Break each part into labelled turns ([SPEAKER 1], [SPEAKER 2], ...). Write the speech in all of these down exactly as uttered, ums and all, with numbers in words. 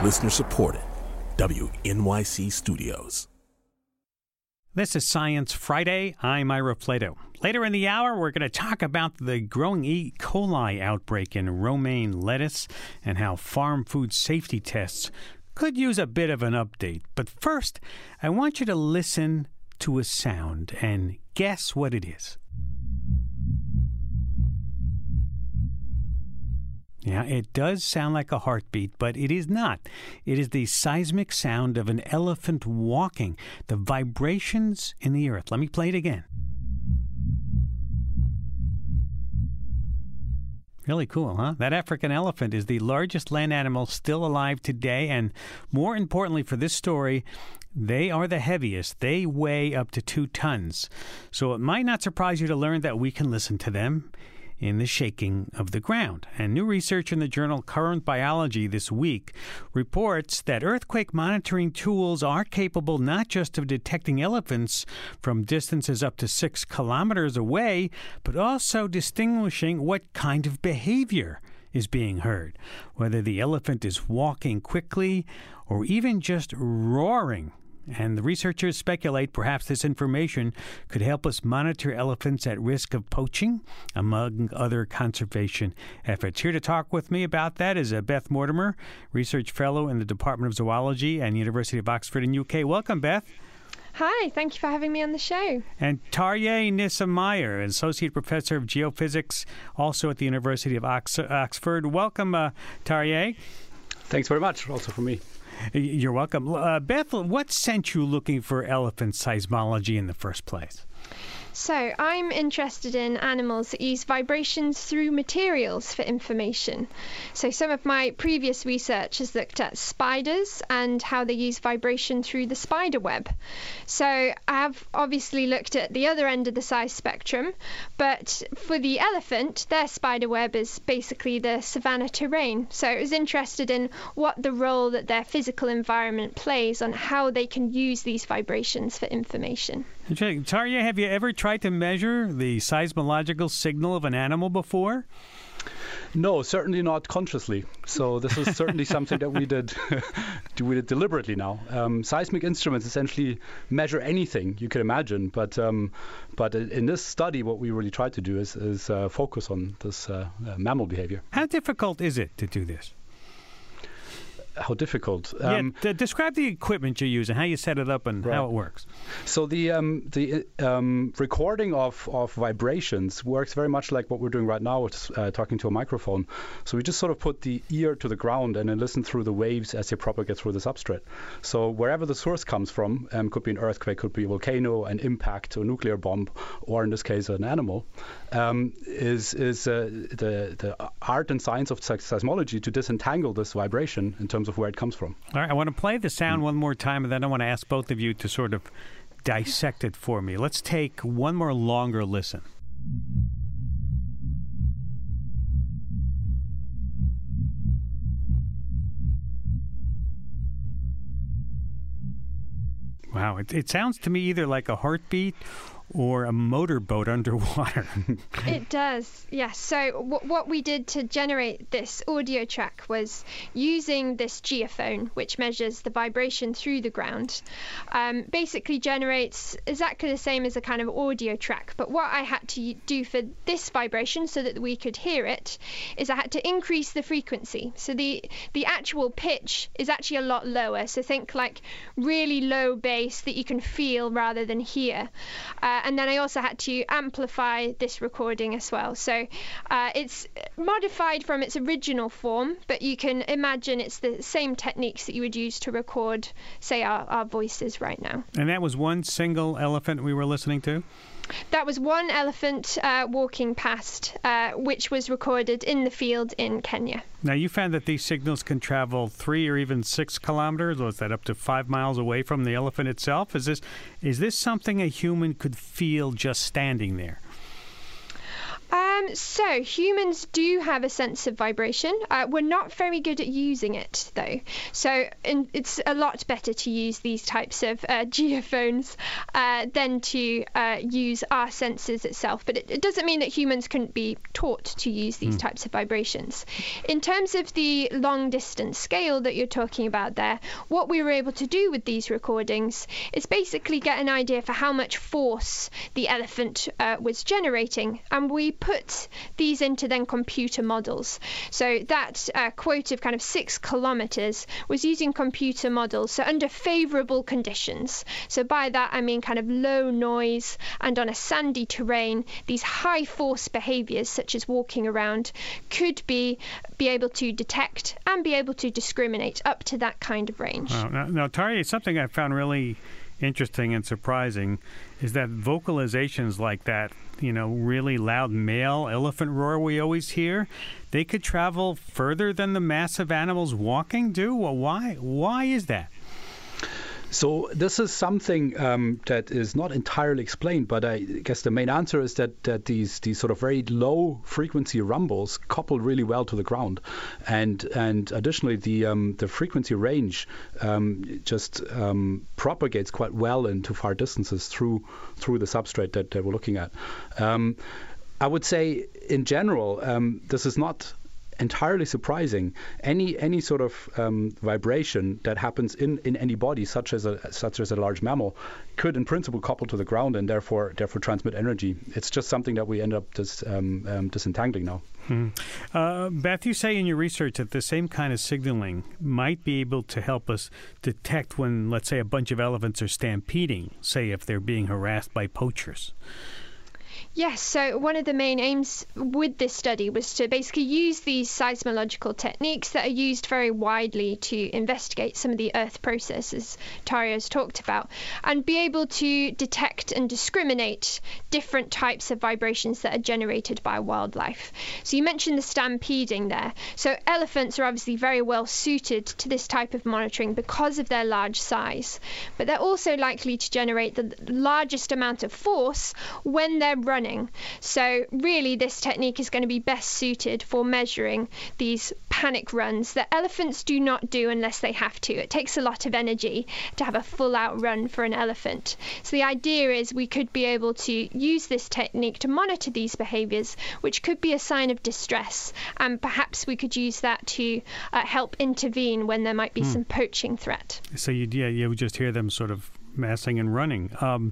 [SPEAKER 1] Listener supported. W N Y C Studios.
[SPEAKER 2] This is Science Friday. I'm Ira Flato. Later in the hour, we're going to talk about the growing E. coli outbreak in romaine lettuce and how farm food safety tests could use a bit of an update. But first, I want you to listen to a sound and guess what it is. Yeah, it does sound like a heartbeat, but it is not. It is the seismic sound of an elephant walking, the vibrations in the earth. Let me play it again. Really cool, huh? That African elephant is the largest land animal still alive today, and more importantly for this story, they are the heaviest. They weigh up to two tons. So it might not surprise you to learn that we can listen to them in the shaking of the ground. And new research in the journal Current Biology this week reports that earthquake monitoring tools are capable not just of detecting elephants from distances up to six kilometers away, but also distinguishing what kind of behavior is being heard, whether the elephant is walking quickly or even just roaring. And the researchers speculate perhaps this information could help us monitor elephants at risk of poaching, among other conservation efforts. Here to talk with me about that is uh, Beth Mortimer, research fellow in the Department of Zoology and University of Oxford in U K. Welcome, Beth.
[SPEAKER 3] Hi, thank you for having me on the show.
[SPEAKER 2] And Tarjei Nisse-Meyer, associate professor of geophysics, also at the University of Ox- Oxford. Welcome, uh, Tarjei.
[SPEAKER 4] Thanks very much, also for me.
[SPEAKER 2] You're welcome. Uh, Beth, what sent you looking for elephant seismology in the first place?
[SPEAKER 3] So I'm interested in animals that use vibrations through materials for information. So some of my previous research has looked at spiders and how they use vibration through the spider web. So I've obviously looked at the other end of the size spectrum, but for the elephant, their spider web is basically the savanna terrain. So I was interested in what the role that their physical environment plays on how they can use these vibrations for information.
[SPEAKER 2] Tarjei, have you ever tried to measure the seismological signal of an animal before?
[SPEAKER 4] No, certainly not consciously. So this is certainly something that we did we did deliberately now. Um, seismic instruments essentially measure anything you can imagine, but um, but in this study, what we really tried to do is, is uh, focus on this uh, uh, mammal behavior.
[SPEAKER 2] How difficult is it to do this?
[SPEAKER 4] How difficult?
[SPEAKER 2] Um, yeah, d- describe the equipment you use and how you set it up and right. how it works.
[SPEAKER 4] So the um, the um, recording of, of vibrations works very much like what we're doing right now with uh, talking to a microphone. So we just sort of put the ear to the ground and then listen through the waves as they propagate through the substrate. So wherever the source comes from, um, could be an earthquake, could be a volcano, an impact, a nuclear bomb, or in this case an animal, um, is is uh, the the art and science of seismology to disentangle this vibration in terms of where it comes from.
[SPEAKER 2] All right, I want to play the sound one more time, and then I want to ask both of you to sort of dissect it for me. Let's take one more longer listen. Wow, it, it sounds to me either like a heartbeat or a motorboat underwater.
[SPEAKER 3] It does, yes. So w- what we did to generate this audio track was using this geophone, which measures the vibration through the ground, um, basically generates exactly the same as a kind of audio track. But what I had to do for this vibration so that we could hear it is I had to increase the frequency. So the, the actual pitch is actually a lot lower. So think like really low bass that you can feel rather than hear. Uh, and then I also had to amplify this recording as well. So uh, it's modified from its original form, but you can imagine it's the same techniques that you would use to record, say, our, our voices right now.
[SPEAKER 2] And that was one single elephant we were listening to?
[SPEAKER 3] That was one elephant uh, walking past, uh, which was recorded in the field in Kenya.
[SPEAKER 2] Now, you found that these signals can travel three or even six kilometers, or is that up to five miles away from the elephant itself? Is this is this something a human could feel just standing there?
[SPEAKER 3] Um, Um, so humans do have a sense of vibration. Uh, we're not very good at using it, though. So in, it's a lot better to use these types of uh, geophones uh, than to uh, use our senses itself. But it, it doesn't mean that humans couldn't be taught to use these mm. types of vibrations. In terms of the long distance scale that you're talking about there, what we were able to do with these recordings is basically get an idea for how much force the elephant uh, was generating, and we put these into then computer models. So that uh, quote of kind of six kilometers was using computer models, so under favorable conditions. So by that I mean kind of low noise and on a sandy terrain, these high force behaviors such as walking around could be be able to detect and be able to discriminate up to that kind of range.
[SPEAKER 2] Wow. Now, now Tarjei, something I found really interesting and surprising is that vocalizations like that, you know, really loud male elephant roar we always hear, they could travel further than the massive animals walking do? Well, why? Why is that?
[SPEAKER 4] So this is something um, that is not entirely explained, but I guess the main answer is that, that these these sort of very low frequency rumbles couple really well to the ground, and and additionally the um, the frequency range um, just um, propagates quite well into far distances through through the substrate that, that we're looking at. Um, I would say in general um, this is not entirely surprising. Any any sort of um, vibration that happens in, in any body, such as a such as a large mammal, could in principle couple to the ground and therefore therefore transmit energy. It's just something that we end up dis, um, um, disentangling now.
[SPEAKER 2] Hmm. Uh, Beth, you say in your research that the same kind of signaling might be able to help us detect when, let's say, a bunch of elephants are stampeding, say if they're being harassed by poachers.
[SPEAKER 3] Yes, so one of the main aims with this study was to basically use these seismological techniques that are used very widely to investigate some of the Earth processes Tarjei has talked about, and be able to detect and discriminate different types of vibrations that are generated by wildlife. So you mentioned the stampeding there. So elephants are obviously very well suited to this type of monitoring because of their large size, but they're also likely to generate the largest amount of force when they're running. So really this technique is going to be best suited for measuring these panic runs that elephants do not do unless they have to. It takes a lot of energy to have a full out run for an elephant. So the idea is we could be able to use this technique to monitor these behaviors, which could be a sign of distress, and perhaps we could use that to uh, help intervene when there might be mm. some poaching threat.
[SPEAKER 2] So you yeah you would just hear them sort of massing and running. Um,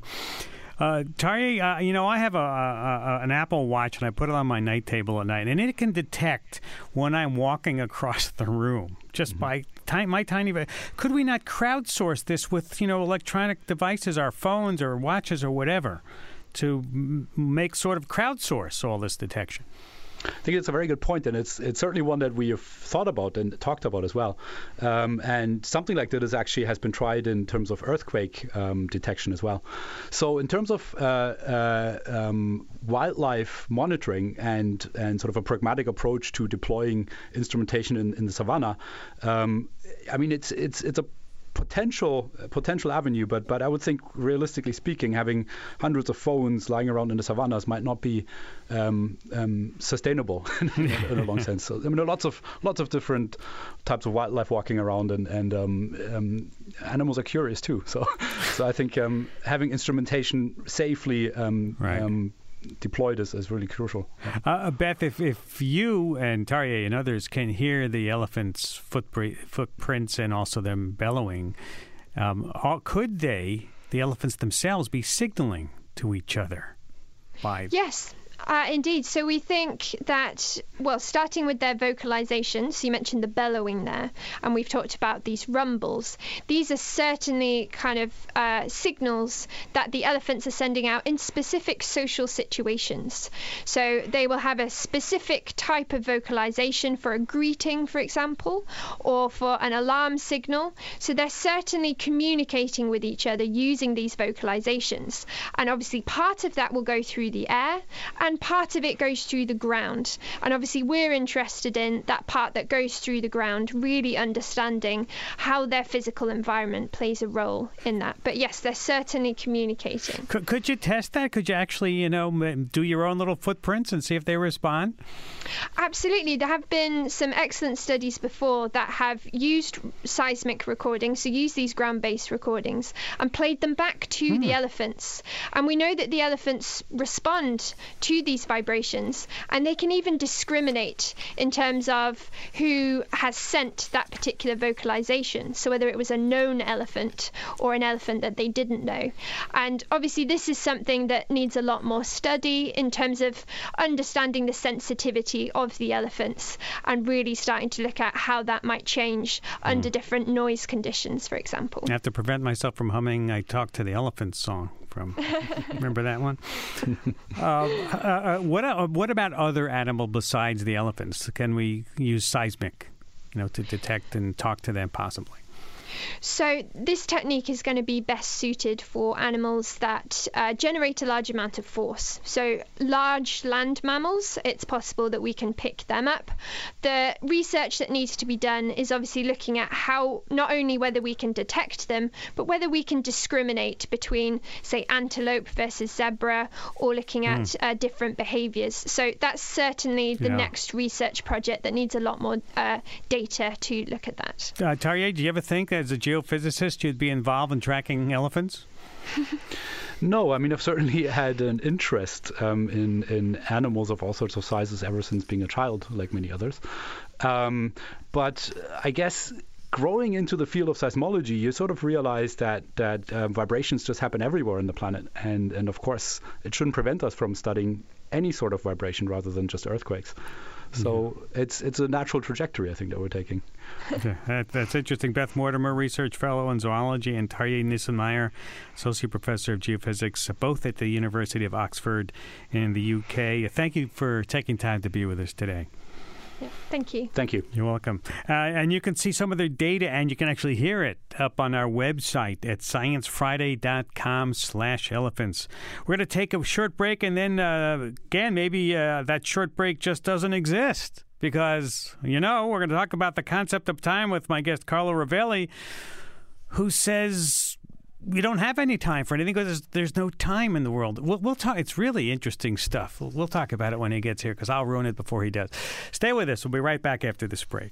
[SPEAKER 2] Uh, Tarjei, uh, you know, I have a, a, a an Apple Watch, and I put it on my night table at night, and it can detect when I'm walking across the room just mm-hmm. by ti- my tiny. Could we not crowdsource this with, you know, electronic devices, our phones or watches or whatever, to m- make sort of crowdsource all this detection?
[SPEAKER 4] I think it's a very good point, and it's it's certainly one that we have thought about and talked about as well. Um, and something like that is actually has been tried in terms of earthquake um, detection as well. So in terms of uh, uh, um, wildlife monitoring and and sort of a pragmatic approach to deploying instrumentation in, in the savannah, um, I mean it's it's it's a potential potential avenue, but but I would think, realistically speaking, having hundreds of phones lying around in the savannas might not be um, um, sustainable in, in a long sense. So, I mean, there are lots of lots of different types of wildlife walking around, and and um, um, animals are curious too. So so I think um, having instrumentation safely um,
[SPEAKER 2] right. um,
[SPEAKER 4] deployed is, is really crucial.
[SPEAKER 2] Uh, Beth, if, if you and Tarjei and others can hear the elephants' footpr- footprints and also them bellowing, um, all, could they, the elephants themselves, be signaling to each other? By
[SPEAKER 3] yes. Uh, indeed. So we think that, well, starting with their vocalization, so you mentioned the bellowing there, and we've talked about these rumbles. These are certainly kind of uh, signals that the elephants are sending out in specific social situations. So they will have a specific type of vocalization for a greeting, for example, or for an alarm signal. So they're certainly communicating with each other using these vocalizations. And obviously part of that will go through the air, and and part of it goes through the ground. And obviously we're interested in that part that goes through the ground, really understanding how their physical environment plays a role in that. But yes, they're certainly communicating.
[SPEAKER 2] Could, could you test that? Could you actually, you know, do your own little footprints and see if they respond?
[SPEAKER 3] Absolutely. There have been some excellent studies before that have used seismic recordings, so use these ground-based recordings, and played them back to mm. the elephants. And we know that the elephants respond to these vibrations, and they can even discriminate in terms of who has sent that particular vocalization. So whether it was a known elephant or an elephant that they didn't know. And obviously this is something that needs a lot more study in terms of understanding the sensitivity of the elephants and really starting to look at how that might change mm. under different noise conditions, for example.
[SPEAKER 2] I have to prevent myself from humming I Talk to the Elephant song. From remember that one? uh, uh, what uh, what about other animals besides the elephants? Can we use seismic, you know, to detect and talk to them possibly?
[SPEAKER 3] So this technique is going to be best suited for animals that uh, generate a large amount of force. So large land mammals, it's possible that we can pick them up. The research that needs to be done is obviously looking at how, not only whether we can detect them, but whether we can discriminate between, say, antelope versus zebra, or looking at mm. uh, different behaviors. So that's certainly the yeah. next research project that needs a lot more uh, data to look at that.
[SPEAKER 2] Uh, Tarjei, do you ever think that as a geophysicist you'd be involved in tracking elephants?
[SPEAKER 4] No, I mean, I've certainly had an interest um, in, in animals of all sorts of sizes ever since being a child, like many others. Um, but I guess growing into the field of seismology, you sort of realize that that um, vibrations just happen everywhere on the planet. And, and of course, it shouldn't prevent us from studying any sort of vibration rather than just earthquakes. So mm-hmm. it's it's a natural trajectory, I think, that we're taking.
[SPEAKER 2] Okay. that, that's interesting. Beth Mortimer, Research Fellow in Zoology, and Tarjei Nissenmeier, Associate Professor of Geophysics, both at the University of Oxford in the U K. Thank you for taking time to be with us today.
[SPEAKER 3] Yeah, thank you.
[SPEAKER 4] Thank you.
[SPEAKER 2] You're welcome. Uh, and you can see some of their data, and you can actually hear it up on our website at science friday dot com slash elephants. We're going to take a short break, and then, uh, again, maybe uh, that short break just doesn't exist because, you know, we're going to talk about the concept of time with my guest, Carlo Rovelli, who says we don't have any time for anything because there's, there's no time in the world. We'll, we'll talk. It's really interesting stuff. We'll, we'll talk about it when he gets here because I'll ruin it before he does. Stay with us. We'll be right back after this break.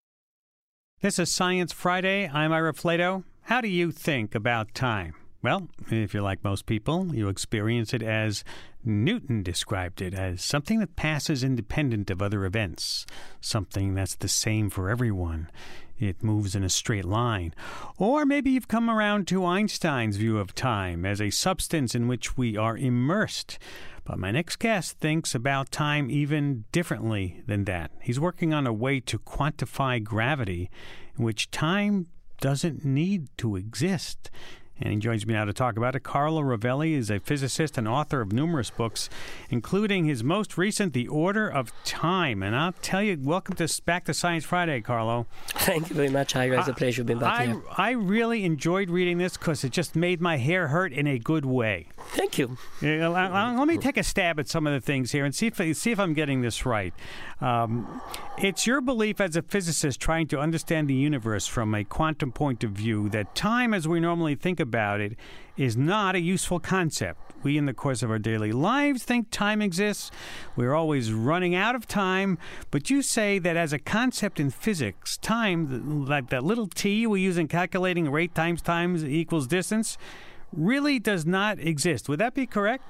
[SPEAKER 2] This is Science Friday. I'm Ira Flato. How do you think about time? Well, if you're like most people, you experience it as Newton described it, as something that passes independent of other events, something that's the same for everyone. It moves in a straight line. Or maybe you've come around to Einstein's view of time as a substance in which we are immersed. But my next guest thinks about time even differently than that. He's working on a way to quantify gravity in which time doesn't need to exist. And he joins me now to talk about it. Carlo Rovelli is a physicist and author of numerous books, including his most recent, The Order of Time. And I'll tell you, welcome to back to Science Friday, Carlo.
[SPEAKER 5] Thank you very much, Ira. It's a pleasure being back
[SPEAKER 2] I,
[SPEAKER 5] here.
[SPEAKER 2] I really enjoyed reading this because it just made my hair hurt in a good way.
[SPEAKER 5] Thank you.
[SPEAKER 2] Yeah, let me take a stab at some of the things here and see if see if I'm getting this right. Um, it's your belief as a physicist trying to understand the universe from a quantum point of view that time as we normally think about it is not a useful concept. We, in the course of our daily lives, think time exists. We're always running out of time. But you say that as a concept in physics, time, like that little t we use in calculating rate times time equals distance, really does not exist. Would that be correct?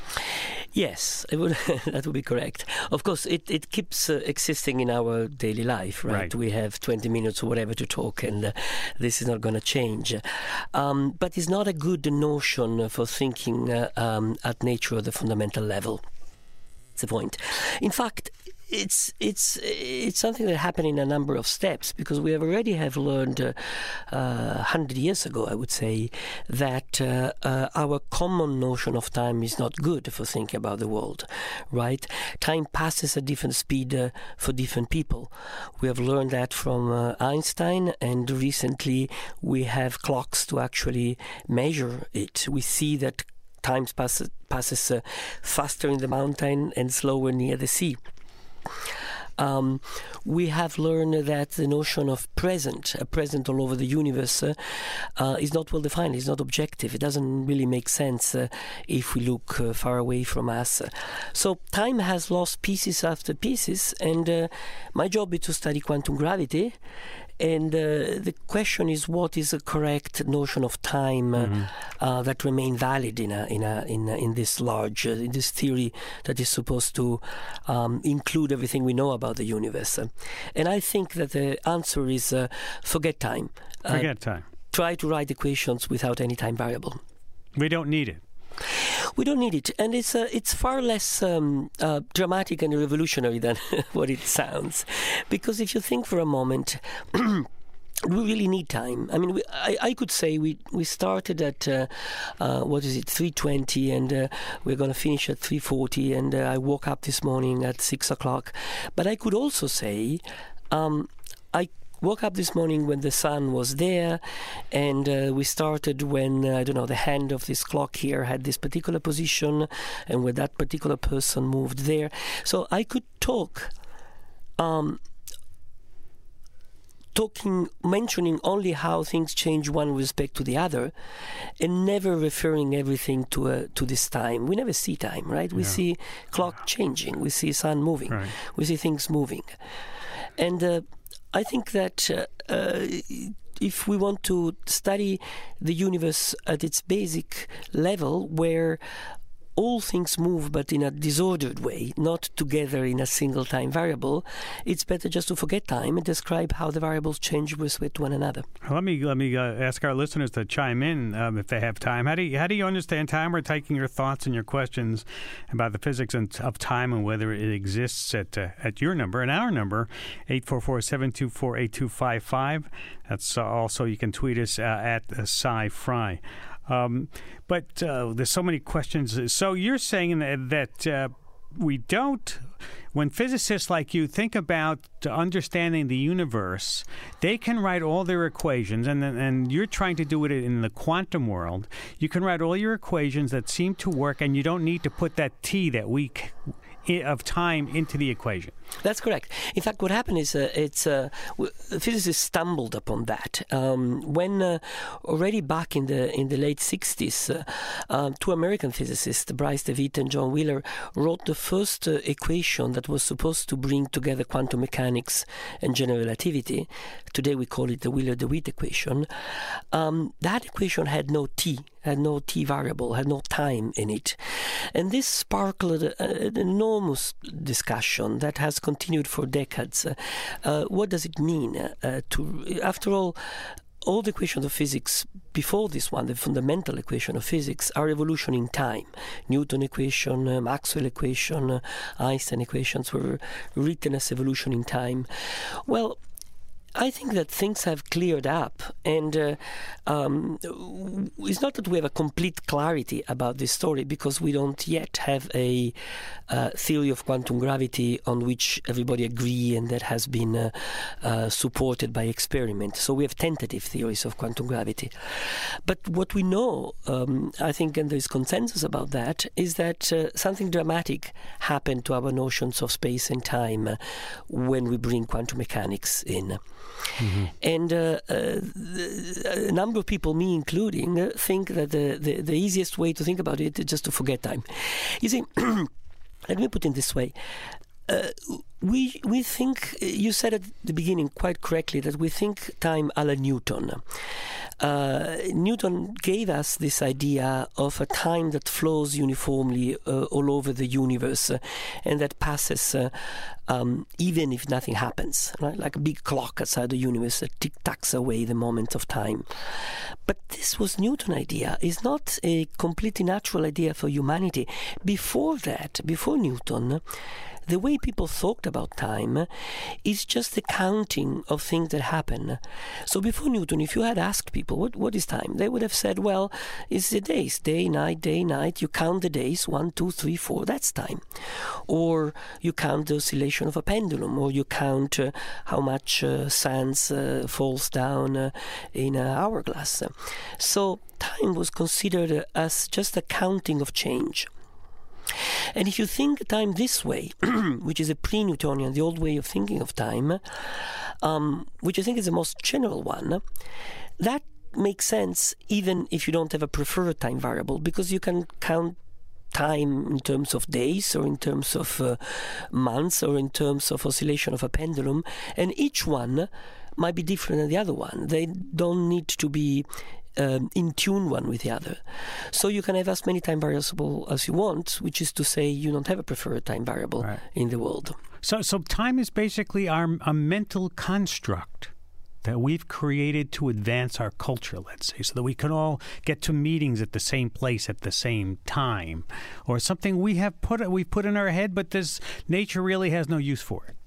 [SPEAKER 5] Yes, it would, that would be correct. Of course, it, it keeps uh, existing in our daily life, right? right? We have twenty minutes or whatever to talk, and uh, this is not going to change. Um, but it's not a good notion for thinking uh, um, at nature at the fundamental level. That's the point. In fact, It's it's it's something that happened in a number of steps, because we have already have learned uh, uh, hundred years ago, I would say, that uh, uh, our common notion of time is not good for thinking about the world, right? Time passes at different speed uh, for different people. We have learned that from uh, Einstein, and recently we have clocks to actually measure it. We see that time passes, passes uh, faster in the mountain and slower near the sea. Um, we have learned that the notion of present, a present all over the universe, uh, uh, is not well defined, it's not objective. It doesn't really make sense uh, if we look uh, far away from us. So time has lost pieces after pieces, and uh, my job is to study quantum gravity. And uh, the question is, what is a correct notion of time uh, mm-hmm. uh, that remain valid in a, in a, in a, in this large uh, in this theory that is supposed to um, include everything we know about the universe? And I think that the answer is uh, forget time. Uh,
[SPEAKER 2] forget time.
[SPEAKER 5] Try to write equations without any time variable.
[SPEAKER 2] We don't need it.
[SPEAKER 5] We don't need it, and it's uh, it's far less um, uh, dramatic and revolutionary than what it sounds. Because if you think for a moment, we really need time. I mean, we, I, I could say we we started at uh, uh, what is it, three twenty, and uh, we're going to finish at three forty, and uh, I woke up this morning at six o'clock. But I could also say, um, I. woke up this morning when the sun was there, and uh, we started when, uh, I don't know, the hand of this clock here had this particular position, and when that particular person moved there. So I could talk, um, talking, mentioning only how things change one with respect to the other, and never referring everything to uh, to this time. We never see time, right? We yeah. see clock changing, we see sun moving, right. we see things moving. And uh, I think that uh, uh, if we want to study the universe at its basic level, where all things move but in a disordered way, not together in a single time variable, it's better just to forget time and describe how the variables change with respect to one another.
[SPEAKER 2] Let me let me uh, ask our listeners to chime in um, if they have time. How do you, how do you understand time? We're taking your thoughts and your questions about the physics of time and whether it exists at uh, at your number and our number, eight four four, seven two four, eight two five five. That's uh, also, you can tweet us uh, at uh, SciFri. Um, but uh, there's so many questions. So you're saying that, that uh, we don't, when physicists like you think about understanding the universe, they can write all their equations, and and you're trying to do it in the quantum world. You can write all your equations that seem to work, and you don't need to put that t that we of time into the equation.
[SPEAKER 5] That's correct. In fact, what happened is uh, it's uh, w- physicists stumbled upon that um, when uh, already back in the in the late sixties, uh, uh, two American physicists, Bryce DeWitt and John Wheeler, wrote the first uh, equation that was supposed to bring together quantum mechanics and general relativity. Today we call it the Wheeler-DeWitt equation. Um, that equation had no t, had no t variable, had no time in it, and this sparked an enormous discussion that has continued for decades. Uh, uh, what does it mean uh, to, after all, all the equations of physics before this one, the fundamental equation of physics, are evolution in time. Newton equation, uh, Maxwell equation, uh, Einstein equations were written as evolution in time. Well, I think that things have cleared up, and uh, um, it's not that we have a complete clarity about this story, because we don't yet have a uh, theory of quantum gravity on which everybody agree and that has been uh, uh, supported by experiment. So we have tentative theories of quantum gravity. But what we know, um, I think, and there's consensus about that, is that uh, something dramatic happened to our notions of space and time uh, when we bring quantum mechanics in. Mm-hmm. And uh, uh, a number of people, me including, uh, think that the, the, the easiest way to think about it is just to forget time. You see, let me put it this way. Uh, we we think, you said at the beginning quite correctly, that we think time a la Newton. Uh, Newton gave us this idea of a time that flows uniformly uh, all over the universe uh, and that passes uh, um, even if nothing happens, right? Like a big clock outside the universe that tick-tacks away the moment of time. But this was Newton's idea. It's not a completely natural idea for humanity. Before that, before Newton, the way people thought about time is just the counting of things that happen. So before Newton, if you had asked people, what, what is time? They would have said, well, it's the days, day, night, day, night. You count the days, one, two, three, four, that's time. Or you count the oscillation oscillation of a pendulum, or you count uh, how much uh, sand uh, falls down uh, in an hourglass. So time was considered as just a counting of change. And if you think time this way, which is a pre-Newtonian, the old way of thinking of time, um, which I think is the most general one, that makes sense even if you don't have a preferred time variable, because you can count time in terms of days or in terms of uh, months or in terms of oscillation of a pendulum, and each one might be different than the other one. They don't need to be um, in tune one with the other. So you can have as many time variables as you want, which is to say you don't have a preferred time variable right. in the world.
[SPEAKER 2] So, so time is basically our a mental construct that we've created to advance our culture, let's say, so that we can all get to meetings at the same place at the same time, or something we have put we've put in our head, but this nature really has no use for it.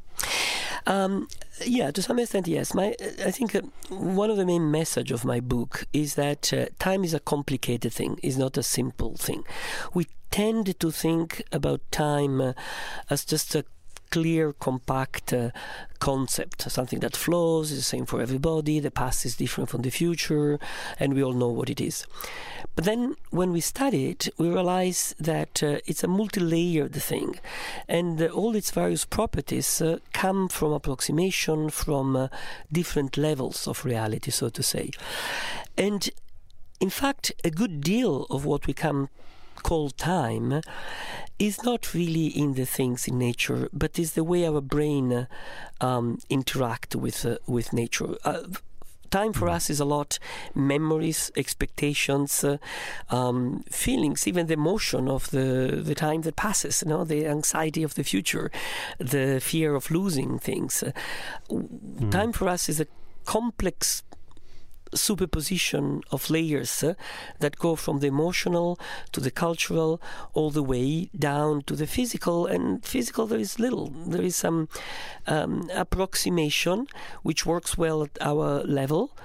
[SPEAKER 5] Um, yeah, to some extent, yes. My, I think uh, one of the main message of my book is that uh, time is a complicated thing, is not a simple thing. We tend to think about time uh, as just a clear, compact uh, concept, something that flows, is the same for everybody, the past is different from the future, and we all know what it is. But then when we study it, we realize that uh, it's a multi-layered thing, and uh, all its various properties uh, come from approximation, from uh, different levels of reality, so to say. And in fact, a good deal of what we come call time is not really in the things in nature, but is the way our brain uh, um, interact with uh, with nature. Uh, time for us is a lot memories, expectations, uh, um, feelings, even the emotion of the the time that passes. You know, the anxiety of the future, the fear of losing things. Uh, mm. Time for us is a complex superposition of layers uh, that go from the emotional to the cultural all the way down to the physical. And physical, there is little. There is some um, approximation which works well at our level.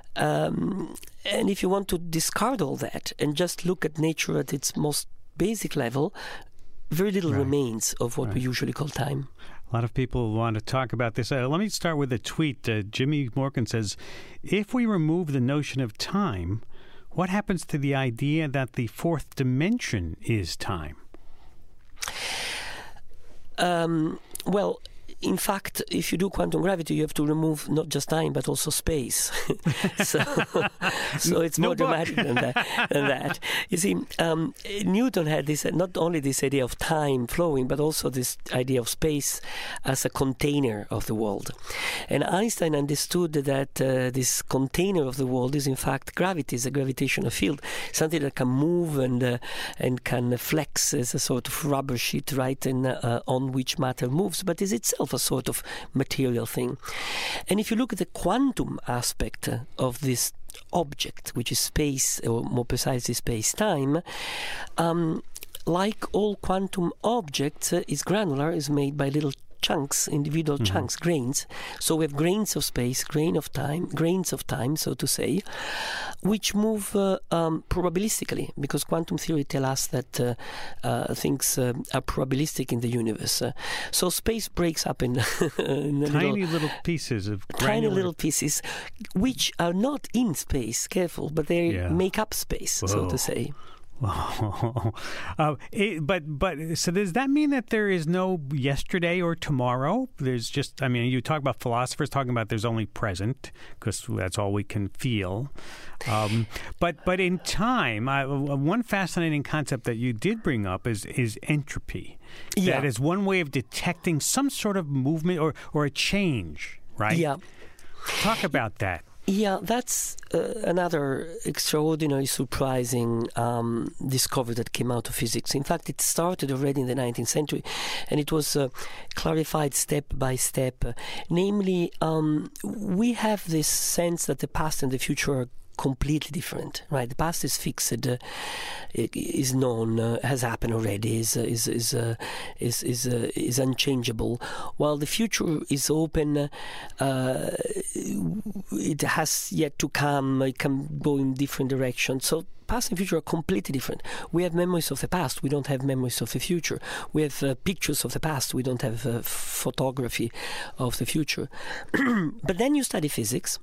[SPEAKER 5] Um, and if you want to discard all that and just look at nature at its most basic level, very little right. remains of what right. we usually call time.
[SPEAKER 2] A lot of people want to talk about this. Uh, let me start with a tweet. Uh, Jimmy Morgan says, if we remove the notion of time, what happens to the idea that the fourth dimension is time?
[SPEAKER 5] Um, well, in fact, if you do quantum gravity, you have to remove not just time, but also space. so, so it's
[SPEAKER 2] no
[SPEAKER 5] more
[SPEAKER 2] book.
[SPEAKER 5] dramatic than that, than that. You see, um, Newton had this, not only this idea of time flowing, but also this idea of space as a container of the world. And Einstein understood that uh, this container of the world is, in fact, gravity, is a gravitational field, something that can move and uh, and can flex as a sort of rubber sheet, right, in, uh, on which matter moves, but is itself a sort of material thing. And if you look at the quantum aspect of this object, which is space, or more precisely space-time, um, like all quantum objects, uh, is granular, is made by little chunks, individual mm-hmm. chunks, grains. So we have grains of space, grain of time, grains of time, so to say, which move uh, um, probabilistically, because quantum theory tells us that uh, uh, things uh, are probabilistic in the universe. Uh, so space breaks up in, in
[SPEAKER 2] tiny
[SPEAKER 5] little,
[SPEAKER 2] little pieces of
[SPEAKER 5] granular... tiny little pieces, which are not in space. Careful, but they
[SPEAKER 2] yeah.
[SPEAKER 5] make up space, Whoa. so to say.
[SPEAKER 2] uh, it, but but so does that mean that there is no yesterday or tomorrow? There's just, I mean, you talk about philosophers talking about there's only present because that's all we can feel. Um, but but in time, I, one fascinating concept that you did bring up is is entropy.
[SPEAKER 5] Yeah.
[SPEAKER 2] That is one way of detecting some sort of movement or or a change, right?
[SPEAKER 5] Yeah.
[SPEAKER 2] Talk about that.
[SPEAKER 5] Yeah, that's uh, another extraordinary, surprising um, discovery that came out of physics. In fact, it started already in the nineteenth century, and it was uh, clarified step by step. Uh, namely, um, we have this sense that the past and the future are completely different, right? The past is fixed, uh, is known, uh, has happened already, is uh, is is uh, is is, uh, is unchangeable, while the future is open. Uh, it has yet to come. It can go in different directions. So past and future are completely different. We have memories of the past. We don't have memories of the future. We have uh, pictures of the past. We don't have uh, photography of the future. But then you study physics.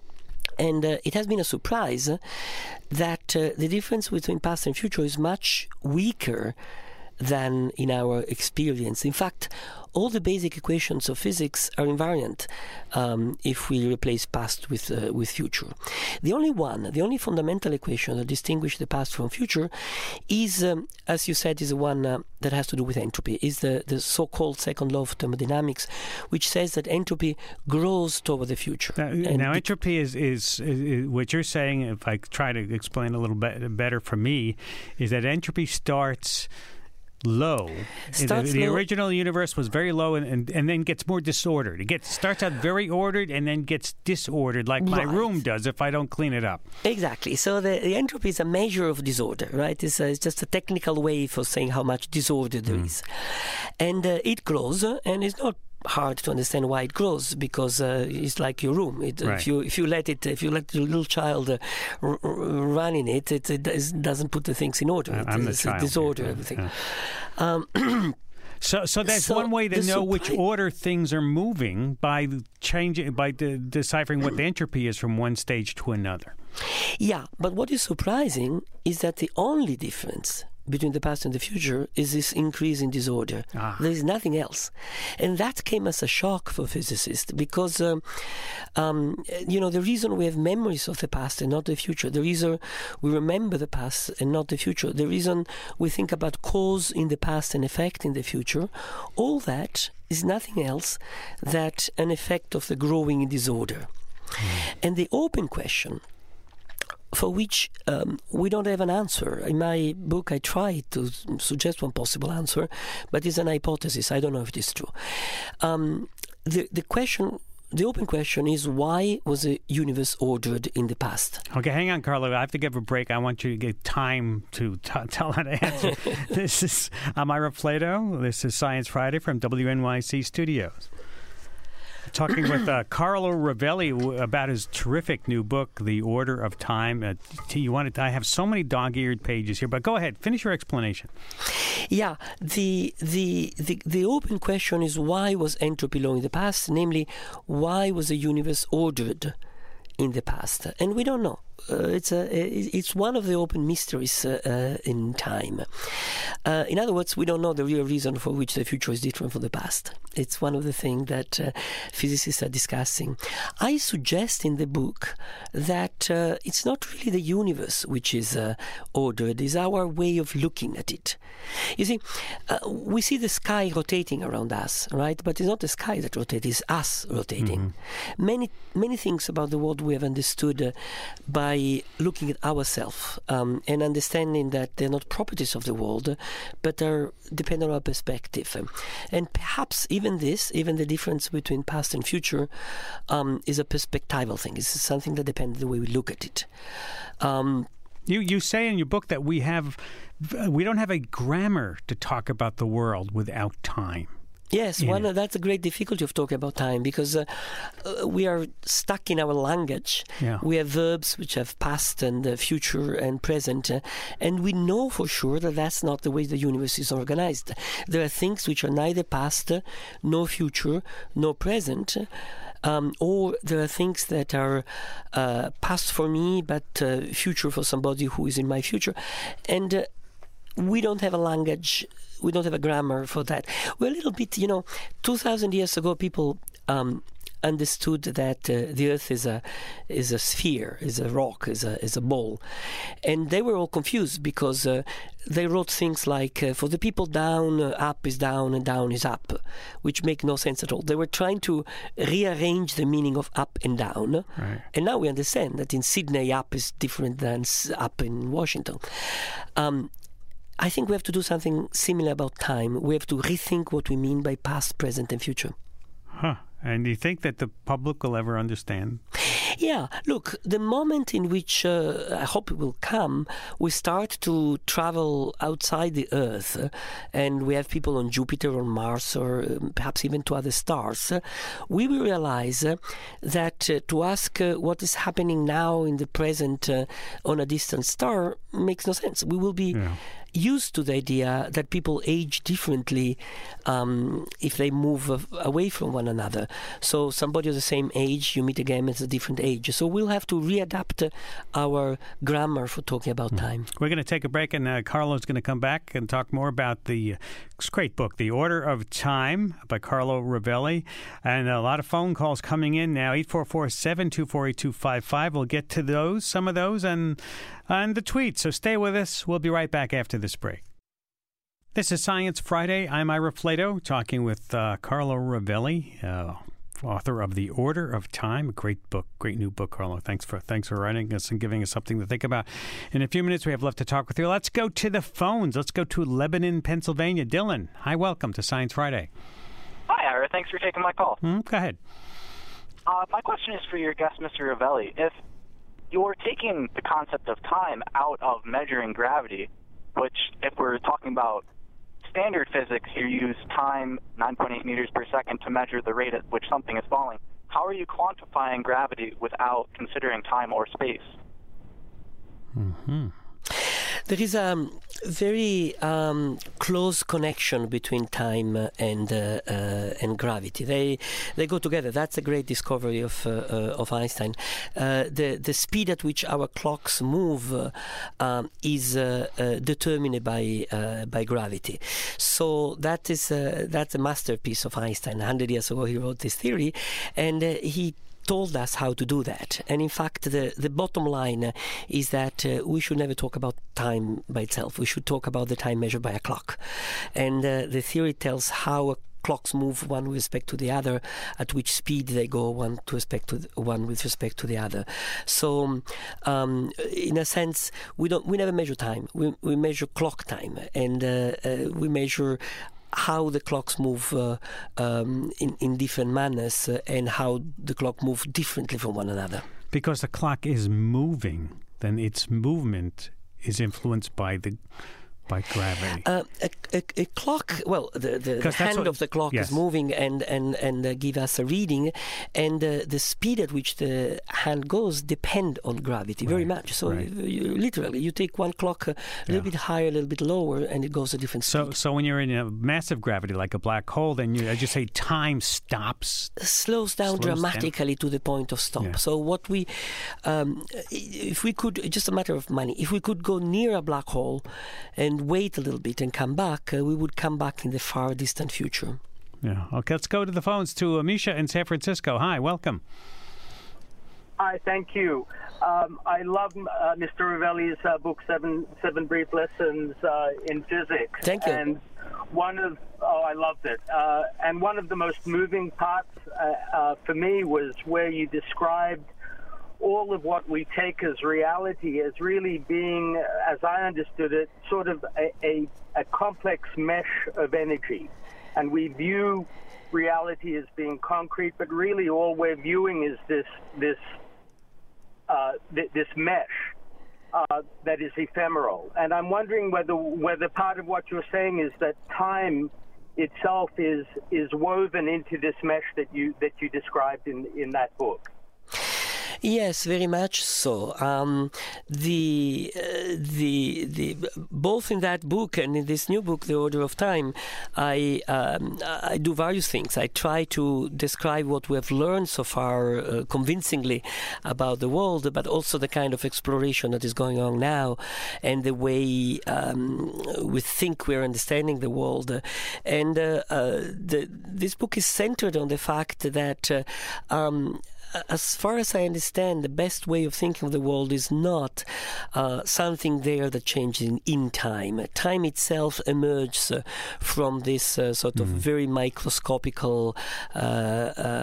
[SPEAKER 5] And uh, it has been a surprise that uh, the difference between past and future is much weaker than in our experience. In fact, all the basic equations of physics are invariant um, if we replace past with uh, with future. The only one, the only fundamental equation that distinguishes the past from future is, um, as you said, is the one uh, that has to do with entropy, is the, the so-called second law of thermodynamics, which says that entropy grows toward the future.
[SPEAKER 2] Now, now entropy is, is, is, what you're saying, if I try to explain a little bit better for me, is that entropy starts low. The, the low. Original universe was very low and, and, and then gets more disordered. It gets starts out very ordered and then gets disordered, like my right. room does if I don't clean it up.
[SPEAKER 5] Exactly. So the, the entropy is a measure of disorder, right? It's, a, it's just a technical way for saying how much disorder there mm. is. And uh, it grows, uh, and it's not hard to understand why it grows, because uh, it's like your room. It, right. If you if you let it, if you let your little child uh, r- r- run in it, it, it doesn't put the things in order.
[SPEAKER 2] Uh, I'm
[SPEAKER 5] it,
[SPEAKER 2] the
[SPEAKER 5] it's
[SPEAKER 2] child.
[SPEAKER 5] Disorder,
[SPEAKER 2] yeah.
[SPEAKER 5] everything.
[SPEAKER 2] Yeah.
[SPEAKER 5] Um,
[SPEAKER 2] So, so that's
[SPEAKER 5] so
[SPEAKER 2] one way to know
[SPEAKER 5] surpri-
[SPEAKER 2] which order things are moving, by changing, by de- deciphering what the entropy is from one stage to another.
[SPEAKER 5] Yeah, but what is surprising is that the only difference between the past and the future is this increase in disorder. Ah. There is nothing else. And that came as a shock for physicists, because, um, um, you know, the reason we have memories of the past and not the future, the reason we remember the past and not the future, the reason we think about cause in the past and effect in the future, all that is nothing else than an effect of the growing disorder. Mm. And the open question, for which um, we don't have an answer. In my book, I try to suggest one possible answer, but it's an hypothesis. I don't know if it is true. Um, the the question, the open question, is why was the universe ordered in the past?
[SPEAKER 2] Okay, hang on, Carlo. I have to give a break. I want you to get time to t- tell how to answer. This is I'm Ira Plato. This is Science Friday from W N Y C Studios. Talking with uh, Carlo Rovelli w- about his terrific new book, The Order of Time. Uh, t- you wanted to, I have so many dog-eared pages here, but go ahead, finish your explanation.
[SPEAKER 5] Yeah, the, the the the open question is, why was entropy low in the past? Namely, why was the universe ordered in the past? And we don't know. Uh, it's a it's one of the open mysteries uh, uh, in time. Uh, in other words, we don't know the real reason for which the future is different from the past. It's one of the things that uh, physicists are discussing. I suggest in the book that uh, it's not really the universe which is uh, ordered, it's our way of looking at it. You see, uh, we see the sky rotating around us, right? But it's not the sky that rotates, it's us rotating. Mm-hmm. Many, many things about the world we have understood uh, by By looking at ourselves um, and understanding that they're not properties of the world, but are depend on our perspective. And perhaps even this, even the difference between past and future, um, is a perspectival thing. It's something that depends on the way we look at it. Um,
[SPEAKER 2] you you say in your book that we have we don't have a grammar to talk about the world without time.
[SPEAKER 5] Yes, one, uh, that's a great difficulty of talking about time, because uh, uh, we are stuck in our language.
[SPEAKER 2] Yeah.
[SPEAKER 5] We have verbs which have past and uh, future and present, uh, and we know for sure that that's not the way the universe is organized. There are things which are neither past, uh, nor future, nor present, um, or there are things that are uh, past for me, but uh, future for somebody who is in my future. And uh, we don't have a language, we don't have a grammar for that. We're a little bit, you know, two thousand years ago, people um, understood that uh, the Earth is a is a sphere, is a rock, is a is a ball, and they were all confused because uh, they wrote things like, uh, for the people down, uh, up is down and down is up, which make no sense at all. They were trying to rearrange the meaning of up and down,
[SPEAKER 2] right.
[SPEAKER 5] And now we understand that in Sydney, up is different than up in Washington. Um, I think we have to do something similar about time. We have to rethink what we mean by past, present, and future.
[SPEAKER 2] Huh. And do you think that the public will ever understand?
[SPEAKER 5] Yeah, look, the moment in which, uh, I hope it will come, we start to travel outside the Earth, uh, and we have people on Jupiter, on Mars, or uh, perhaps even to other stars, uh, we will realize uh, that uh, to ask uh, what is happening now in the present uh, on a distant star makes no sense. We will be yeah. used to the idea that people age differently um, if they move uh, away from one another. So somebody of the same age, you meet again at a different age. So we'll have to readapt uh, our grammar for talking about mm. time.
[SPEAKER 2] We're going to take a break, and uh, Carlo's going to come back and talk more about the uh, great book, The Order of Time, by Carlo Rovelli. And a lot of phone calls coming in now, eight four four, seven two four, eight two five five. We'll get to those, some of those, and, and the tweets. So stay with us. We'll be right back after this break. This is Science Friday. I'm Ira Flato, talking with uh, Carlo Rovelli, uh, author of The Order of Time, a great book, great new book, Carlo. Thanks for thanks for writing us and giving us something to think about. In a few minutes, we have left to talk with you. Let's go to the phones. Let's go to Lebanon, Pennsylvania. Dylan, hi, welcome to Science Friday.
[SPEAKER 6] Hi, Ira. Thanks for taking my call.
[SPEAKER 2] Mm, go ahead.
[SPEAKER 6] Uh, my question is for your guest, Mister Rovelli. If you're taking the concept of time out of measuring gravity, which, if we're talking about standard physics, you use time, nine point eight meters per second, to measure the rate at which something is falling. How are you quantifying gravity without considering time or space?
[SPEAKER 2] Mm-hmm.
[SPEAKER 5] There is a very um, close connection between time and uh, uh, and gravity. They they go together. That's a great discovery of uh, uh, of Einstein. Uh, the the speed at which our clocks move uh, um, is uh, uh, determined by uh, by gravity. So that is uh, that's a masterpiece of Einstein. A hundred years ago, he wrote this theory, and uh, he told us how to do that. And in fact, the, the bottom line is that uh, we should never talk about time by itself. We should talk about the time measured by a clock. And uh, the theory tells how clocks move one with respect to the other, at which speed they go one to respect to the, one with respect to the other. So, um, in a sense, we don't we never measure time. We we measure clock time, and uh, uh, we measure how the clocks move uh, um, in, in different manners uh, and how the clock moves differently from one another.
[SPEAKER 2] Because the clock is moving, then its movement is influenced by the by gravity.
[SPEAKER 5] Uh, a, a, a clock, well, the, the, the hand what, of the clock yes. is moving and and and uh, give us a reading, and uh, the speed at which the hand goes depend on gravity right. very much. So right. you, you, literally, you take one clock a yeah. little bit higher, a little bit lower, and it goes a different speed.
[SPEAKER 2] So, so when you're in a massive gravity like a black hole, then you, as you say, time stops,
[SPEAKER 5] slows down slows dramatically down. to the point of stop. Yeah. So what we, um, if we could, just a matter of money, if we could go near a black hole and wait a little bit and come back, uh, we would come back in the far distant future.
[SPEAKER 2] Yeah. Okay, let's go to the phones to Misha in San Francisco. Hi, welcome.
[SPEAKER 7] Hi, thank you. Um, I love uh, Mister Rovelli's uh, book, Seven Seven Brief Lessons uh, in Physics.
[SPEAKER 5] Thank you.
[SPEAKER 7] And one of oh, I loved it. Uh, and one of the most moving parts uh, uh, for me was where you described all of what we take as reality as really being, as I understood it, sort of a, a, a complex mesh of energy. And we view reality as being concrete, but really all we're viewing is this this uh, th- this mesh uh, that is ephemeral. And I'm wondering whether whether part of what you're saying is that time itself is is woven into this mesh that you that you described in in that book.
[SPEAKER 5] Yes, very much so. Um, the uh, the the both in that book and in this new book, The Order of Time, I um, I do various things. I try to describe what we have learned so far uh, convincingly about the world, but also the kind of exploration that is going on now, and the way um, we think we're understanding the world. And uh, uh, the, this book is centered on the fact that. Uh, um, As far as I understand, the best way of thinking of the world is not uh, something there that changes in, in time. Time itself emerges uh, from this uh, sort of mm. very microscopical uh,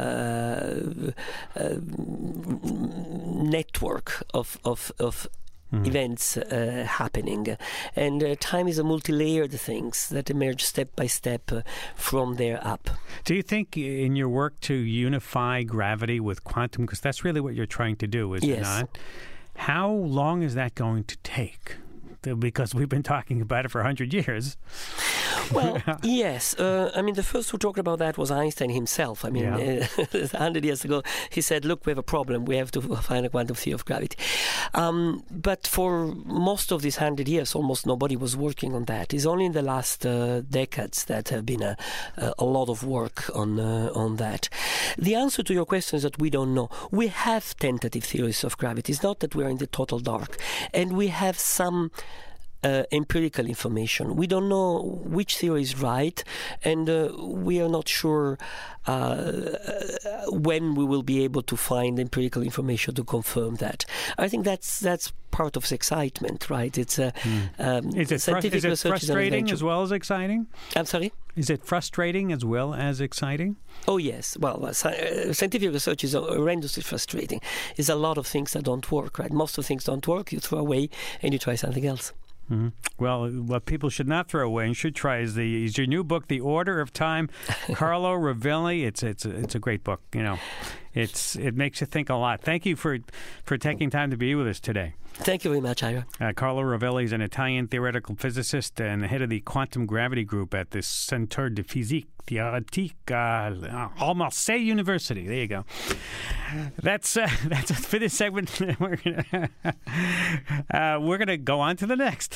[SPEAKER 5] uh, uh, network of, of, of mm-hmm. events uh, happening. And uh, time is a multi-layered things that emerge step by step uh, from there up.
[SPEAKER 2] Do you think in your work to unify gravity with quantum, because that's really what you're trying to do, is
[SPEAKER 5] yes.
[SPEAKER 2] it not? How long is that going to take? Because we've been talking about it for one hundred years.
[SPEAKER 5] Well, yes. Uh, I mean, the first who talked about that was Einstein himself. I mean, yeah. uh, one hundred years ago, he said, look, we have a problem. We have to find a quantum theory of gravity. Um, but for most of these one hundred years, almost nobody was working on that. It's only in the last uh, decades that have been a, a lot of work on, uh, on that. The answer to your question is that we don't know. We have tentative theories of gravity. It's not that we're in the total dark. And we have some Uh, empirical information. We don't know which theory is right, and uh, we are not sure uh, when we will be able to find empirical information to confirm that. I think that's that's part of the excitement, right? It's a
[SPEAKER 2] mm.
[SPEAKER 5] um,
[SPEAKER 2] is it,
[SPEAKER 5] scientific
[SPEAKER 2] fru- is it
[SPEAKER 5] research
[SPEAKER 2] frustrating
[SPEAKER 5] is
[SPEAKER 2] as well as exciting?
[SPEAKER 5] I'm sorry?
[SPEAKER 2] Is it frustrating as well as exciting?
[SPEAKER 5] Oh, yes. Well, uh, scientific research is horrendously frustrating. There's a lot of things that don't work, right? Most of the things don't work. You throw away and you try something else.
[SPEAKER 2] Mm-hmm. Well, what people should not throw away and should try is the is your new book, The Order of Time, Carlo Rovelli. It's it's a, it's a great book. You know, it's it makes you think a lot. Thank you for for taking time to be with us today.
[SPEAKER 5] Thank you very much, Ira.
[SPEAKER 2] Uh, Carlo Rovelli is an Italian theoretical physicist and the head of the quantum gravity group at the Centre de Physique Théorique à Marseille University. There you go. That's uh, that's it for this segment. we're gonna uh, we're gonna go on to the next,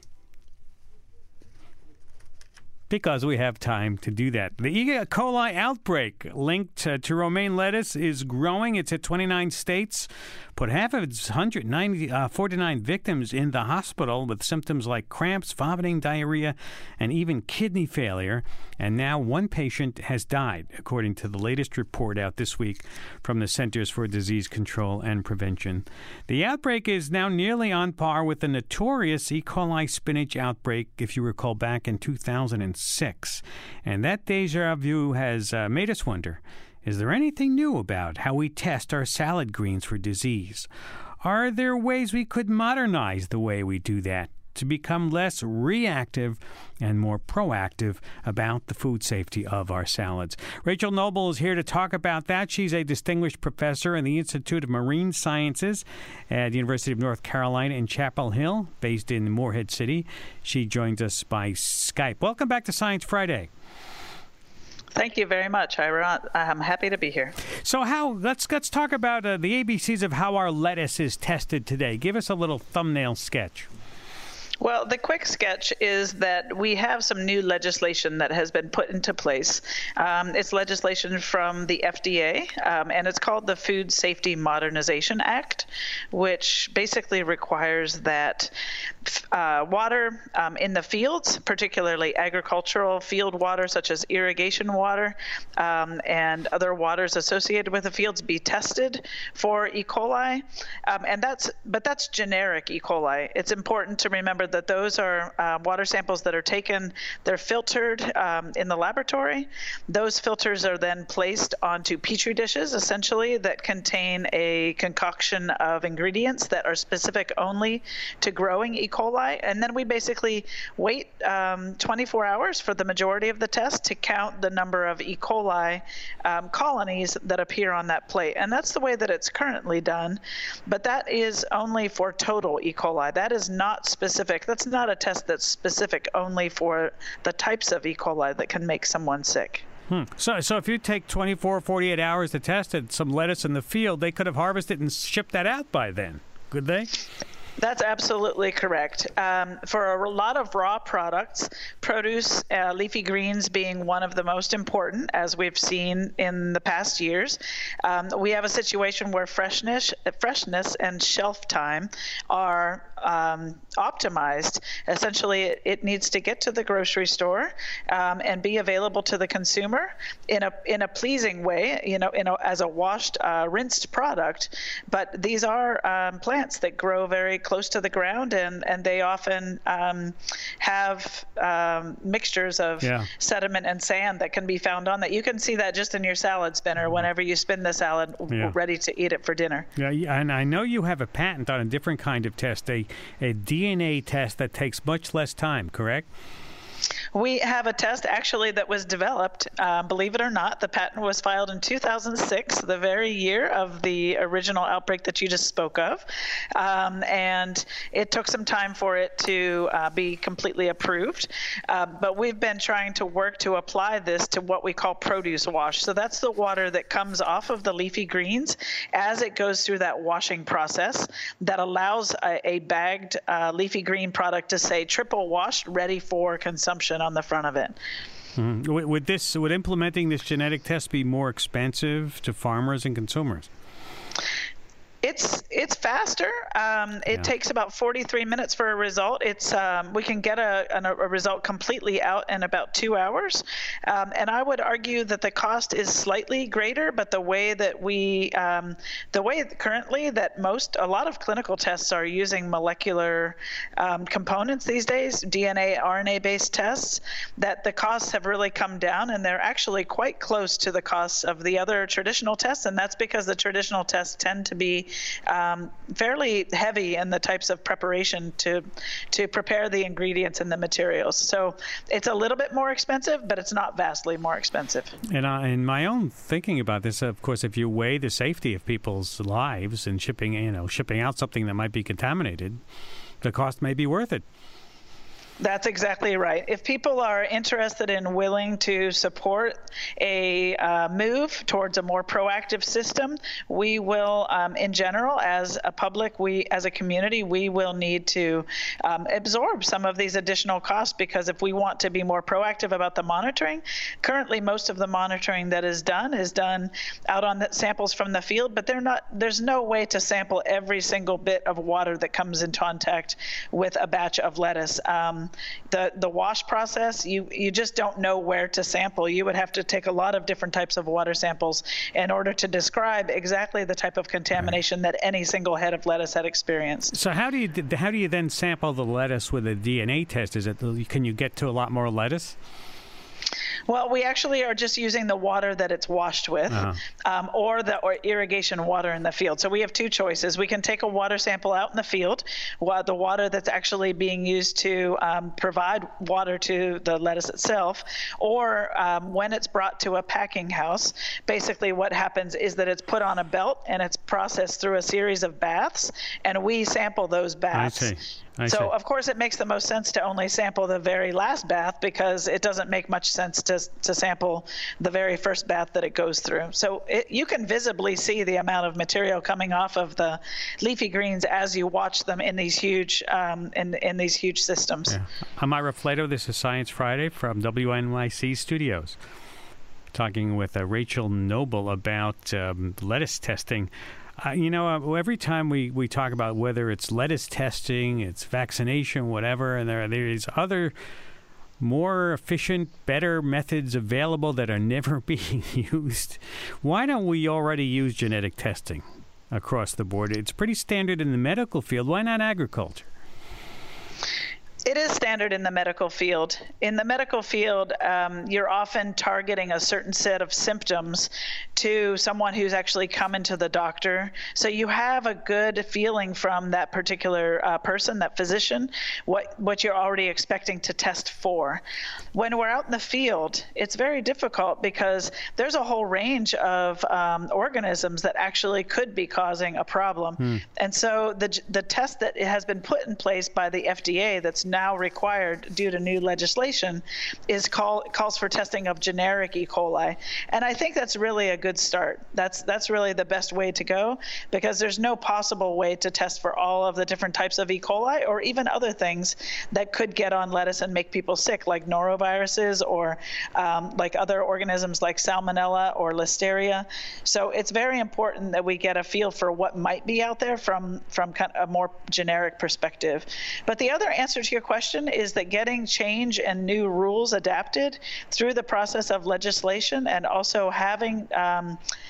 [SPEAKER 2] because we have time to do that. The E. coli outbreak linked uh, to romaine lettuce is growing. It's at twenty-nine states, put half of its one hundred forty-nine victims in the hospital with symptoms like cramps, vomiting, diarrhea, and even kidney failure. And now one patient has died, according to the latest report out this week from the Centers for Disease Control and Prevention. The outbreak is now nearly on par with the notorious E. coli spinach outbreak, if you recall, back in two thousand six. And that deja vu has uh, made us wonder, is there anything new about how we test our salad greens for disease? Are there ways we could modernize the way we do that to become less reactive and more proactive about the food safety of our salads? Rachel Noble is here to talk about that. She's a distinguished professor in the Institute of Marine Sciences at the University of North Carolina in Chapel Hill, based in Morehead City. She joins us by Skype. Welcome back to Science Friday.
[SPEAKER 8] Thank you very much, Ira. I'm happy to be here.
[SPEAKER 2] So how let's let's talk about uh, the A B Cs of how our lettuce is tested today. Give us a little thumbnail sketch.
[SPEAKER 8] Well, the quick sketch is that we have some new legislation that has been put into place. Um, it's legislation from the F D A, um, and it's called the Food Safety Modernization Act, which basically requires that uh, water um, in the fields, particularly agricultural field water such as irrigation water um, and other waters associated with the fields, be tested for E. coli. Um, and that's, but that's generic E. coli. It's important to remember that those are uh, water samples that are taken, they're filtered um, in the laboratory. Those filters are then placed onto petri dishes, essentially, that contain a concoction of ingredients that are specific only to growing E. coli. And then we basically wait um, twenty-four hours for the majority of the test to count the number of E. coli um, colonies that appear on that plate. And that's the way that it's currently done. But that is only for total E. coli. That is not specific. That's not a test that's specific only for the types of E. coli that can make someone sick.
[SPEAKER 2] Hmm. So, so if you take twenty-four, forty-eight hours to test it, some lettuce in the field, they could have harvested and shipped that out by then, could they?
[SPEAKER 8] That's absolutely correct. Um, for a lot of raw products, produce, uh, leafy greens being one of the most important, as we've seen in the past years, um, we have a situation where freshness, freshness and shelf time are um, optimized. Essentially, it, it needs to get to the grocery store um, and be available to the consumer in a in a pleasing way, you know, in a, as a washed, uh, rinsed product. But these are um, plants that grow very close to the ground, and, and they often um, have um, mixtures of yeah. sediment and sand that can be found on that. You can see that just in your salad spinner whenever you spin the salad yeah. ready to eat it for dinner.
[SPEAKER 2] Yeah, and I know you have a patent on a different kind of test, a, a D N A test that takes much less time, correct?
[SPEAKER 8] We have a test actually that was developed, uh, believe it or not. The patent was filed in two thousand six, the very year of the original outbreak that you just spoke of. Um, and it took some time for it to uh, be completely approved. Uh, but we've been trying to work to apply this to what we call produce wash. So that's the water that comes off of the leafy greens as it goes through that washing process that allows a, a bagged uh, leafy green product to say triple washed, ready for consumption on the front of it.
[SPEAKER 2] Mm-hmm. Would, would this would implementing this genetic test be more expensive to farmers and consumers?
[SPEAKER 8] It's it's faster. Um, it yeah. takes about forty-three minutes for a result. It's um, we can get a, a, a result completely out in about two hours. Um, and I would argue that the cost is slightly greater, but the way that we um, the way currently that most a lot of clinical tests are using molecular um, components these days, D N A, R N A based tests, that the costs have really come down, and they're actually quite close to the costs of the other traditional tests. And that's because the traditional tests tend to be Um, fairly heavy in the types of preparation to to prepare the ingredients and the materials. So it's a little bit more expensive, but it's not vastly more expensive.
[SPEAKER 2] And uh, in my own thinking about this, of course, if you weigh the safety of people's lives and shipping, you know, shipping out something that might be contaminated, the cost may be worth it.
[SPEAKER 8] That's exactly right. If people are interested and willing to support a uh, move towards a more proactive system, we will, um, in general, as a public, we, as a community, we will need to um, absorb some of these additional costs, because if we want to be more proactive about the monitoring, currently most of the monitoring that is done is done out on the samples from the field, but they're not. There's no way to sample every single bit of water that comes in contact with a batch of lettuce. Um, The the wash process, you, you just don't know where to sample. You would have to take a lot of different types of water samples in order to describe exactly the type of contamination right. that any single head of lettuce had experienced.
[SPEAKER 2] So how do you how do you then sample the lettuce with a D N A test? Is it can you get to a lot more lettuce?
[SPEAKER 8] Well, we actually are just using the water that it's washed with, uh-huh. um, or the or irrigation water in the field. So we have two choices. We can take a water sample out in the field, while the water that's actually being used to um, provide water to the lettuce itself, or um, when it's brought to a packing house, basically what happens is that it's put on a belt and it's processed through a series of baths, and we sample those baths.
[SPEAKER 2] I see. I
[SPEAKER 8] so,
[SPEAKER 2] see.
[SPEAKER 8] of course, it makes the most sense to only sample the very last bath, because it doesn't make much sense to to sample the very first bath that it goes through. So it, you can visibly see the amount of material coming off of the leafy greens as you watch them in these huge um, in in these huge systems.
[SPEAKER 2] Yeah. I'm Ira Flato. This is Science Friday from W N Y C Studios. Talking with uh, Rachel Noble about um, lettuce testing. Uh, you know, uh, every time we, we talk about whether it's lettuce testing, it's vaccination, whatever, and there there's other more efficient, better methods available that are never being used. Why don't we already use genetic testing across the board? It's pretty standard in the medical field. Why not agriculture?
[SPEAKER 8] It is standard in the medical field. In the medical field, um, you're often targeting a certain set of symptoms to someone who's actually coming to the doctor. So you have a good feeling from that particular uh, person, that physician, what, what you're already expecting to test for. When we're out in the field, it's very difficult because there's a whole range of um, organisms that actually could be causing a problem. Hmm. And so the, the test that has been put in place by the F D A that's now required due to new legislation is call, calls for testing of generic E. coli. And I think that's really a good start. That's that's really the best way to go, because there's no possible way to test for all of the different types of E. coli or even other things that could get on lettuce and make people sick, like noroviruses or um, like other organisms like Salmonella or Listeria. So it's very important that we get a feel for what might be out there from, from kind of a more generic perspective. But the other answer to your question is that getting change and new rules adapted through the process of legislation, and also having um,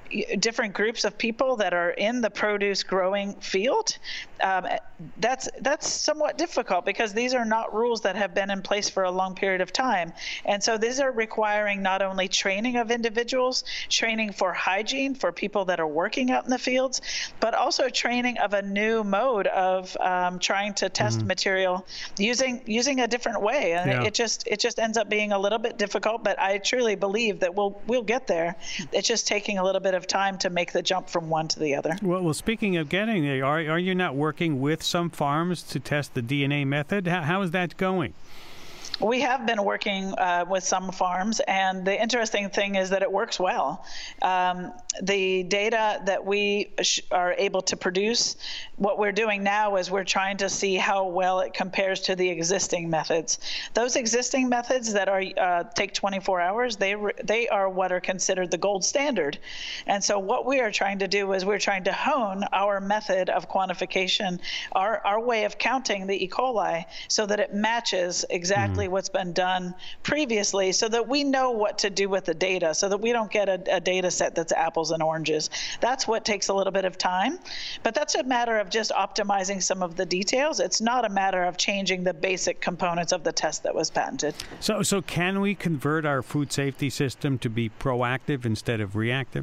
[SPEAKER 8] different groups of people that are in the produce growing field, um, that's that's somewhat difficult because these are not rules that have been in place for a long period of time. And so these are requiring not only training of individuals, training for hygiene for people that are working out in the fields, but also training of a new mode of um, trying to test mm-hmm. material using using a different way. And yeah. it, it just it just ends up being a little bit difficult, but I truly believe that we'll we'll get there. It's just taking a little bit of time to make the jump from one to the other.
[SPEAKER 2] Well, well speaking of getting there, are, are you not working with some farms to test the D N A method? How, how is that going?
[SPEAKER 8] We have been working uh, with some farms, and the interesting thing is that it works well. Um, the data that we sh- are able to produce, what we're doing now is we're trying to see how well it compares to the existing methods. Those existing methods that are uh, take twenty-four hours, they re- they are what are considered the gold standard. And so what we are trying to do is we're trying to hone our method of quantification, our, our way of counting the E. coli, so that it matches exactly mm. what's been done previously, so that we know what to do with the data, so that we don't get a, a data set that's apples and oranges. That's what takes a little bit of time, but that's a matter of just optimizing some of the details. It's not a matter of changing the basic components of the test that was patented.
[SPEAKER 2] So, so can we convert our food safety system to be proactive instead of reactive?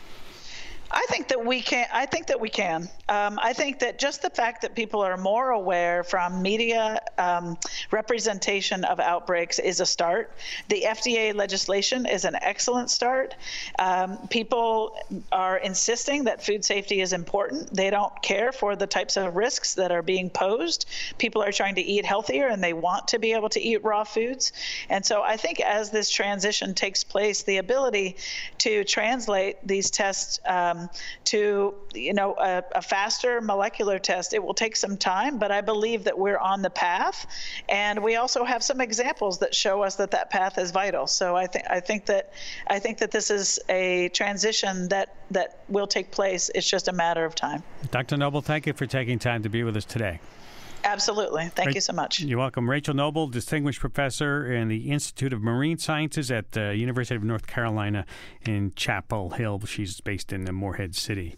[SPEAKER 8] I think that we can. I think that we can. Um, I think that just the fact that people are more aware from media um, representation of outbreaks is a start. The F D A legislation is an excellent start. Um, people are insisting that food safety is important. They don't care for the types of risks that are being posed. People are trying to eat healthier, and they want to be able to eat raw foods. And so I think as this transition takes place, the ability to translate these tests um, to, you know, a, a faster molecular test, it will take some time, but I believe that we're on the path, and we also have some examples that show us that that path is vital. So I think I think that I think that this is a transition that that will take place. It's just a matter of time.
[SPEAKER 2] Doctor Noble, thank you for taking time to be with us today.
[SPEAKER 8] Absolutely. Thank
[SPEAKER 2] Ra-
[SPEAKER 8] you so much.
[SPEAKER 2] You're welcome. Rachel Noble, Distinguished Professor in the Institute of Marine Sciences at the University of North Carolina in Chapel Hill. She's based in Morehead City.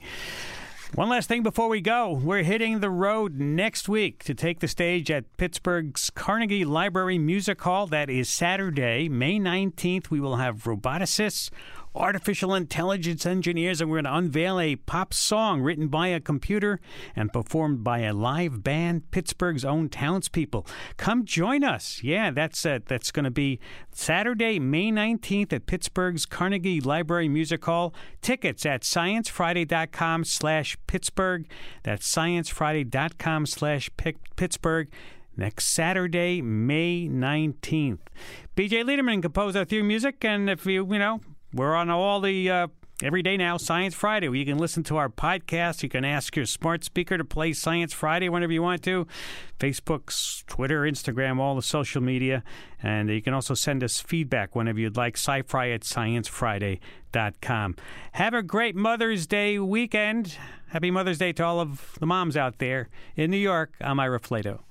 [SPEAKER 2] One last thing before we go. We're hitting the road next week to take the stage at Pittsburgh's Carnegie Library Music Hall. That is Saturday, May nineteenth. We will have roboticists, artificial intelligence engineers, and we're going to unveil a pop song written by a computer and performed by a live band, Pittsburgh's own townspeople. Come join us. Yeah, that's uh, that's going to be Saturday, May nineteenth at Pittsburgh's Carnegie Library Music Hall. Tickets at sciencefriday.com slash Pittsburgh. That's sciencefriday.com slash Pittsburgh. Next Saturday, May nineteenth. B J Liederman composed our theme music, and if you, you know, we're on all the, uh, every day now, Science Friday, where you can listen to our podcast. You can ask your smart speaker to play Science Friday whenever you want to. Facebook, Twitter, Instagram, all the social media. And you can also send us feedback whenever you'd like, sci-fi at science friday dot com. Have a great Mother's Day weekend. Happy Mother's Day to all of the moms out there. In New York, I'm Ira Flato.